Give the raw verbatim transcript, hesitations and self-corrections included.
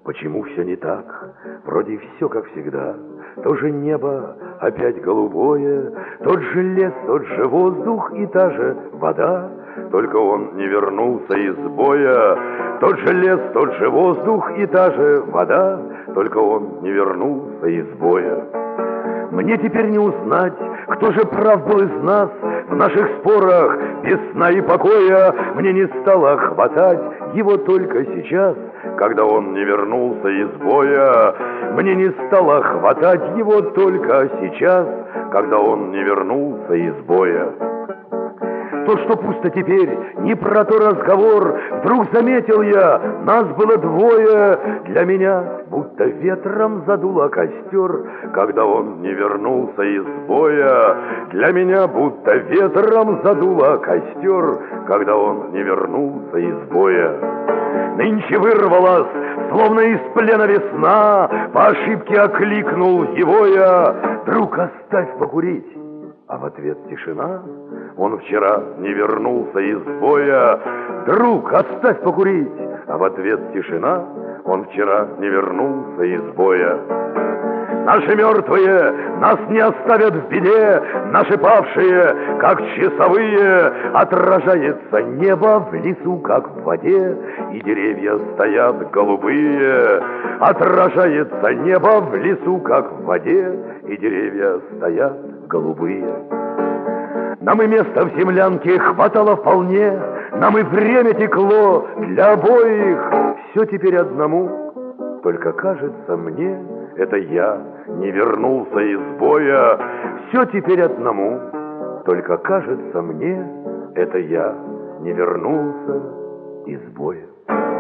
Почему все не так? Вроде все как всегда. То же небо опять голубое, тот же лес, тот же воздух и та же вода. Только он не вернулся из боя. Тот же лес, тот же воздух и та же вода. Только он не вернулся из боя. Мне теперь не узнать, кто же прав был из нас в наших спорах без сна и покоя. Мне не стало хватать его только сейчас, когда он не вернулся из боя. Мне не стало хватать его только сейчас, когда он не вернулся из боя. То, что пусто теперь, не про то разговор. Вдруг заметил я, нас было двое. Для меня будто ветром задуло костер, когда он не вернулся из боя. Для меня будто ветром задуло костер, когда он не вернулся из боя. Нынче вырвалась, словно из плена весна, по ошибке окликнул его я: «Друг, оставь покурить!» А в ответ тишина. Он вчера не вернулся из боя. «Друг, оставь покурить!» А в ответ тишина. Он вчера не вернулся из боя. Наши мертвые нас не оставят в беде, наши павшие, как часовые. Отражается небо в лесу, как в воде, и деревья стоят голубые. Отражается небо в лесу, как в воде, и деревья стоят голубые. Нам и места в землянке хватало вполне, нам и время текло для обоих. Все теперь одному, только кажется мне, это я не вернулся из боя. Все теперь одному, только кажется мне, это я не вернулся из боя.